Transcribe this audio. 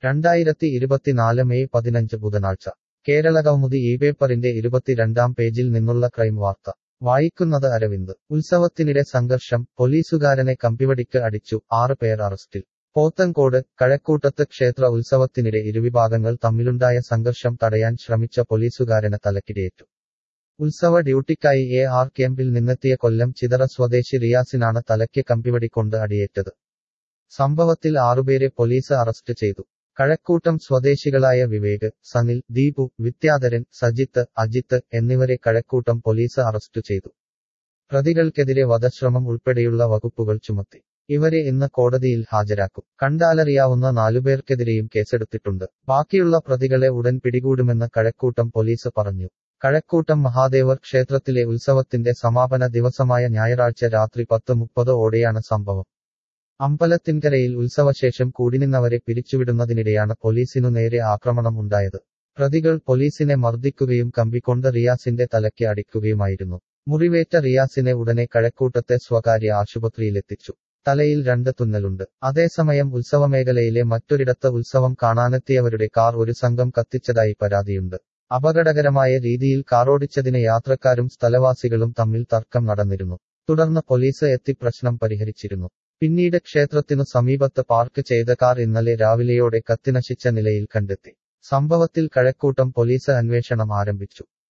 2024 May 15 ബുധനാഴ്ച കേരളകൗമുദി പേപ്പറിന്റെ 22-ാം പേജിൽ നിന്നുള്ള ക്രൈം വാർത്ത വായിക്കുന്നത് അരവിന്ദ് ഉത്സവത്തിനിടെ സംഘർഷം പോലീസുകാരനെ കമ്പിവടിക്ക് അടിച്ചു 6 പേർ അറസ്റ്റിൽ പോത്തൻകോട് കഴക്കൂട്ടത്ത് ക്ഷേത്ര ഉത്സവത്തിനിടെ ഇരുവിഭാഗങ്ങൾ തമ്മിലുണ്ടായ സംഘർഷം തടയാൻ ശ്രമിച്ച പോലീസുകാരന് തലക്കിടിയേറ്റു ഉത്സവ ഡ്യൂട്ടിക്കായി AR ക്യാമ്പിൽ നിന്നെത്തിയ കൊല്ലം ചിതറ സ്വദേശി റിയാസിനാണ് തലയ്ക്ക് കമ്പിവടികൊണ്ട് അടിയേറ്റത് സംഭവത്തിൽ 6 പേരെ പോലീസ് അറസ്റ്റ് ചെയ്തു കഴക്കൂട്ടം സ്വദേശികളായ വിവേക് സനിൽ ദീപു വിദ്യാധരൻ സജിത്ത് അജിത്ത് എന്നിവരെ കഴക്കൂട്ടം പോലീസ് അറസ്റ്റ് ചെയ്തു പ്രതികൾക്കെതിരെ വധശ്രമം ഉൾപ്പെടെയുള്ള വകുപ്പുകൾ ചുമത്തി ഇവരെ ഇന്ന് കോടതിയിൽ ഹാജരാക്കും കണ്ടാലറിയാവുന്ന 4 പേർക്കെതിരെയും കേസെടുത്തിട്ടുണ്ട് ബാക്കിയുള്ള പ്രതികളെ ഉടൻ പിടികൂടുമെന്ന് കഴക്കൂട്ടം പോലീസ് പറഞ്ഞു കഴക്കൂട്ടം മഹാദേവർ ക്ഷേത്രത്തിലെ ഉത്സവത്തിന്റെ സമാപന ദിവസമായ ഞായറാഴ്ച രാത്രി 10:30 ഓടെയാണ് സംഭവം അമ്പലത്തിൻകരയിൽ ഉത്സവശേഷം കൂടിനിന്നവരെ പിരിച്ചുവിടുന്നതിനിടെയാണ് പോലീസിനു നേരെ ആക്രമണം ഉണ്ടായത് പ്രതികൾ പോലീസിനെ മർദ്ദിക്കുകയും കമ്പികൊണ്ട് റിയാസിന്റെ തലയ്ക്ക് അടിക്കുകയുമായിരുന്നു മുറിവേറ്റ റിയാസിനെ ഉടനെ കഴക്കൂട്ടത്തെ സ്വകാര്യ ആശുപത്രിയിലെത്തിച്ചു തലയിൽ 2 തുന്നലുണ്ട് അതേസമയം ഉത്സവമേഖലയിലെ മറ്റൊരിടത്ത് ഉത്സവം കാണാനെത്തിയവരുടെ കാർ ഒരു സംഘം കത്തിച്ചതായി പരാതിയുണ്ട് അപകടകരമായ രീതിയിൽ കാറോടിച്ചതിന് യാത്രക്കാരും സ്ഥലവാസികളും തമ്മിൽ തർക്കം നടന്നിരുന്നു തുടർന്ന് പോലീസ് എത്തി പ്രശ്നം പരിഹരിച്ചിരുന്നു പിന്നീട് ക്ഷേത്രത്തിനു സമീപത്ത് പാർക്ക് ചെയ്ത കാർ ഇന്നലെ രാവിലെയോടെ കത്തിനശിച്ച നിലയിൽ കണ്ടെത്തി സംഭവത്തിൽ കഴക്കൂട്ടം പോലീസ് അന്വേഷണം ആരംഭിച്ചു